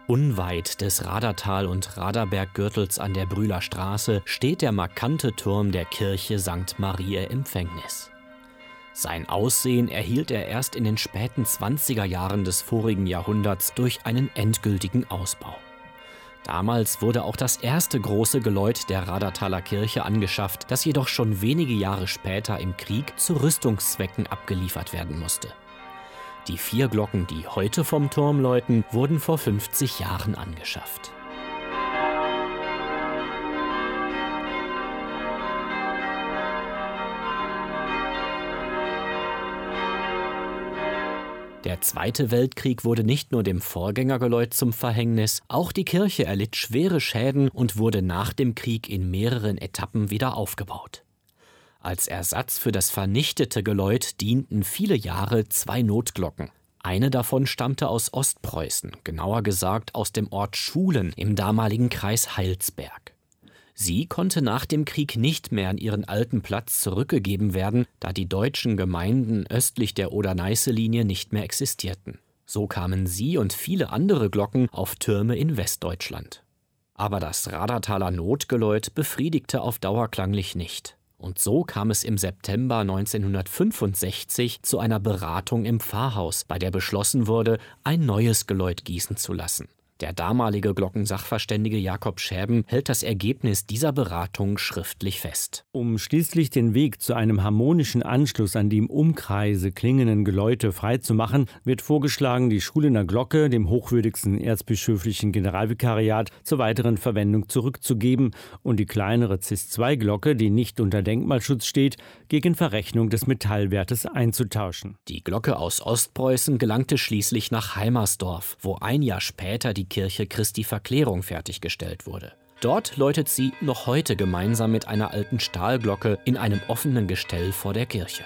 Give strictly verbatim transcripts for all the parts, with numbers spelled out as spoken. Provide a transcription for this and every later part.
Unweit des Radertal- und Raderberggürtels an der Brühler Straße steht der markante Turm der Kirche Sankt Mariä Empfängnis. Sein Aussehen erhielt er erst in den späten zwanziger Jahren des vorigen Jahrhunderts durch einen endgültigen Ausbau. Damals wurde auch das erste große Geläut der Radertaler Kirche angeschafft, das jedoch schon wenige Jahre später im Krieg zu Rüstungszwecken abgeliefert werden musste. Die vier Glocken, die heute vom Turm läuten, wurden vor fünfzig Jahren angeschafft. Der Zweite Weltkrieg wurde nicht nur dem Vorgängergeläut zum Verhängnis, auch die Kirche erlitt schwere Schäden und wurde nach dem Krieg in mehreren Etappen wieder aufgebaut. Als Ersatz für das vernichtete Geläut dienten viele Jahre zwei Notglocken. Eine davon stammte aus Ostpreußen, genauer gesagt aus dem Ort Schulen im damaligen Kreis Heilsberg. Sie konnte nach dem Krieg nicht mehr an ihren alten Platz zurückgegeben werden, da die deutschen Gemeinden östlich der Oder-Neiße-Linie nicht mehr existierten. So kamen sie und viele andere Glocken auf Türme in Westdeutschland. Aber das Radertaler Notgeläut befriedigte auf Dauer klanglich nicht. Und so kam es im September neunzehnhundertfünfundsechzig zu einer Beratung im Pfarrhaus, bei der beschlossen wurde, ein neues Geläut gießen zu lassen. Der damalige Glockensachverständige Jakob Schäben hält das Ergebnis dieser Beratung schriftlich fest. Um schließlich den Weg zu einem harmonischen Anschluss an die im Umkreise klingenden Geläute freizumachen, wird vorgeschlagen, die Schulener Glocke dem hochwürdigsten erzbischöflichen Generalvikariat zur weiteren Verwendung zurückzugeben und die kleinere C I S zwei Glocke, die nicht unter Denkmalschutz steht, gegen Verrechnung des Metallwertes einzutauschen. Die Glocke aus Ostpreußen gelangte schließlich nach Heimersdorf, wo ein Jahr später die Kirche Christi Verklärung fertiggestellt wurde. Dort läutet sie noch heute gemeinsam mit einer alten Stahlglocke in einem offenen Gestell vor der Kirche.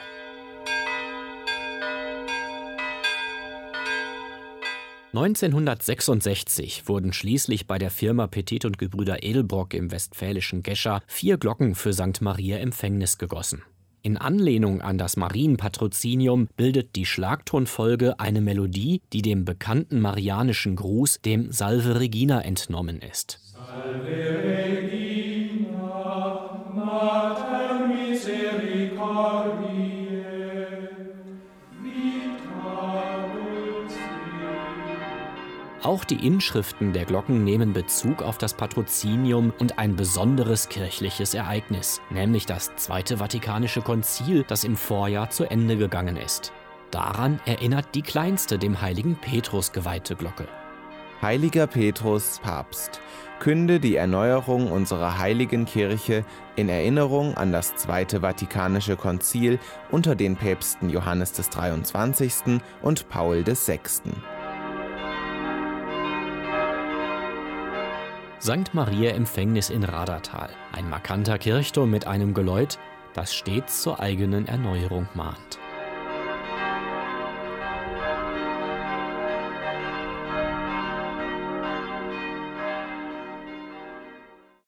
neunzehnhundertsechsundsechzig wurden schließlich bei der Firma Petit und Gebrüder Edelbrock im westfälischen Gescher vier Glocken für Sankt Mariä Empfängnis gegossen. In Anlehnung an das Marienpatrozinium bildet die Schlagtonfolge eine Melodie, die dem bekannten marianischen Gruß, dem Salve Regina, entnommen ist. Salve Regina, Mater Misericordiae, vita dulci. Auch die Inschriften der Glocken nehmen Bezug auf das Patrozinium und ein besonderes kirchliches Ereignis, nämlich das Zweite Vatikanische Konzil, das im Vorjahr zu Ende gegangen ist. Daran erinnert die kleinste, dem heiligen Petrus geweihte Glocke. Heiliger Petrus, Papst, künde die Erneuerung unserer heiligen Kirche in Erinnerung an das Zweite Vatikanische Konzil unter den Päpsten Johannes des dreiundzwanzigsten und Paul des sechsten. Sankt Mariä Empfängnis in Radertal, ein markanter Kirchturm mit einem Geläut, das stets zur eigenen Erneuerung mahnt.